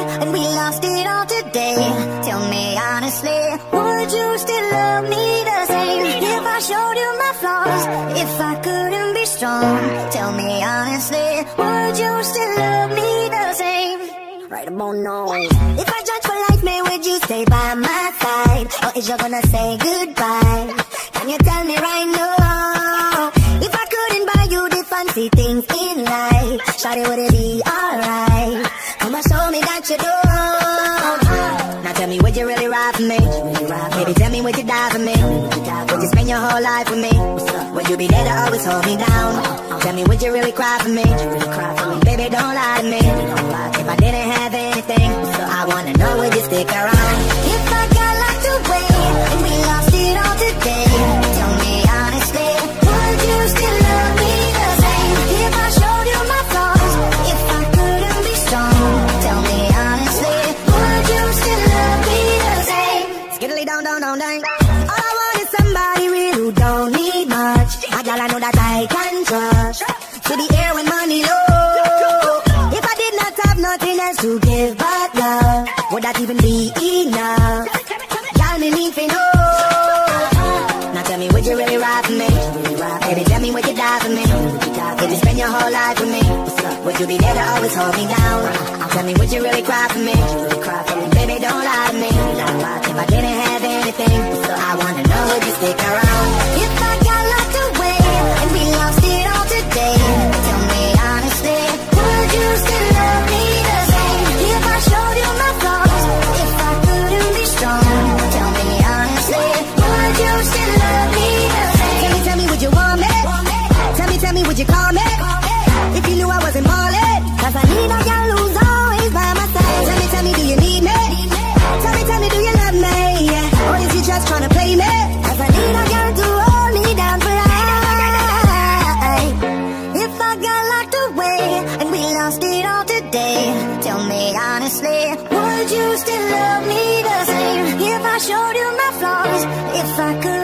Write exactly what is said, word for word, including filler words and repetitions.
and we lost it all today, tell me honestly, would you still love me the same? If I showed you my flaws, if I couldn't be strong, tell me honestly, would you still love me the same? Right about now. If I judge for life, man, would you stay by my side? Or is you gonna say goodbye? Can you tell me right now? If I couldn't buy you the fancy things in life, shawty, would it be alright? Come and show me that you do. Now tell me, would you really ride for me? Baby, tell me, would you die for me? Would you spend your whole life with me? Would you be there to always hold me down? Tell me, would you really cry for me? Baby, don't lie to me. If I didn't have anything, so I wanna know, would you stick around? If I got locked away and we lost it all today, tell me honestly, would you still love me the same? If I showed you my flaws, if I couldn't be strong, tell me honestly, would you still love me the same? Skiddly down, down, down, down. All I want is somebody real who don't need much. A girl I know that I can trust. To the air when money low. If I did not have nothing else to give but love, would that even be enough? Y'all me need to know. Now tell me, would you really ride for me? Baby, tell me, would you die for me? Would you spend your whole life with me? Would you be there to always hold me down? Tell me, would you really cry for me? Baby, don't lie to me. If I didn't have anything, so I wanna know, would you stick around? If I got locked away and we lost it all today, tell me honestly, would you still love me the same? If I showed you my flaws, if I couldn't be strong, tell me honestly, would you still love me the same? Tell me, tell me, would you want me? Tell me, tell me, would you call me? If you knew I wasn't ballin', cause I need a girl who's always by my side. Tell me, tell me, do you need me? Tell me, tell me, do you love me? Or is you just tryna play me? Cause I need a girl to hold me down for life. If I got locked away and we lost it all today, tell me honestly, would you still love me the same? If I showed you my flaws, if I could